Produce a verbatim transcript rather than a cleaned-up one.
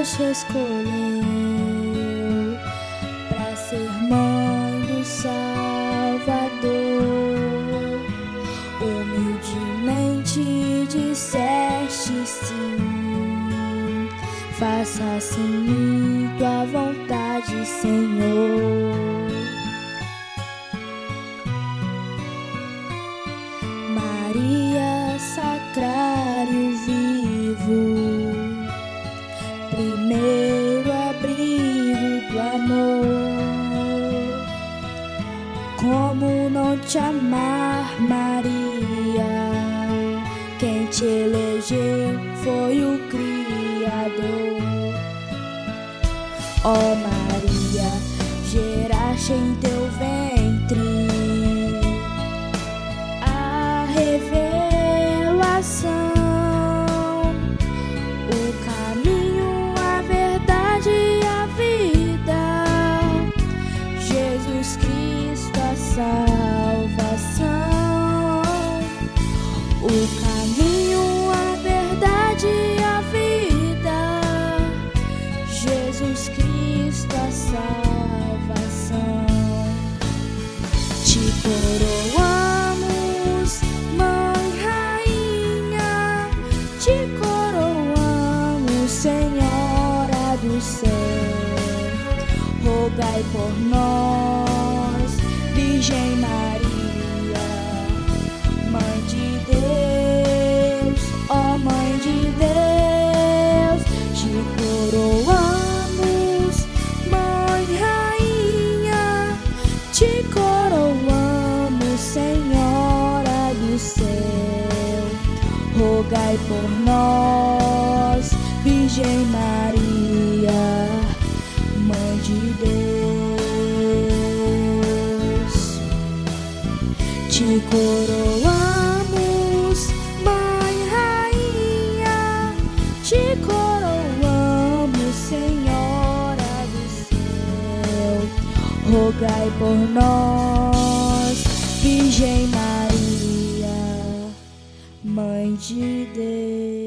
Deus te escolheu para ser mãe do Salvador. Humildemente disseste sim, faça assim tua vontade, Senhor. Maria, sacrário vivo, primeiro abrigo do amor. Como não te amar, Maria? Quem te elegeu foi o Criador. Ó oh, Maria, geraste em teu ventre a revelação, o caminho, a verdade e a vida, Jesus Cristo, a salvação. O caminho, a verdade e a vida, Jesus Cristo, a salvação. Te coroamos, Mãe Rainha, te coroamos, Senhora do céu. Rogai por nós, Virgem Maria, Mãe de Deus, ó Mãe de Deus. Te coroamos, Mãe Rainha, te coroamos, Senhora do céu. Rogai por nós, Virgem Maria, Mãe de Deus. Te coroamos, Mãe Rainha, te coroamos, Senhora do céu. Rogai por nós, Virgem Maria, Mãe de Deus.